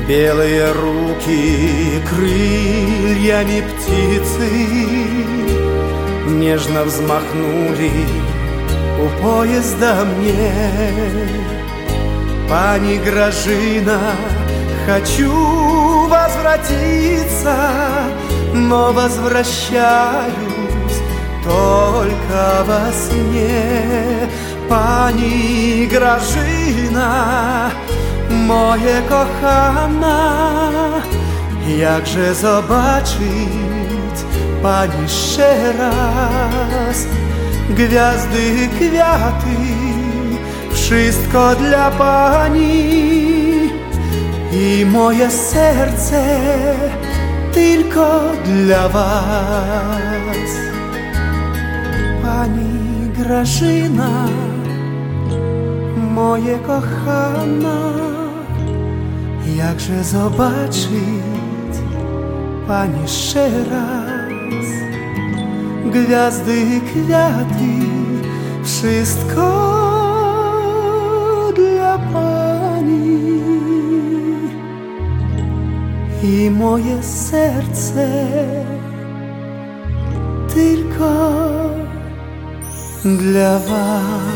Белые руки крыльями птицы нежно взмахнули у поезда мне. Пани Гражина, хочу возвратиться, но возвращаюсь только во сне. Пани Гражина, moje kochana, jakże zobaczyć Pani jeszcze raz. Gwiazdy, kwiaty, wszystko dla Pani i moje serce tylko dla Was. Pani Grażyna, moje kochana, jakże zobaczyć Pani jeszcze raz. Gwiazdy, kwiaty, wszystko dla Pani i moje serce tylko dla Was.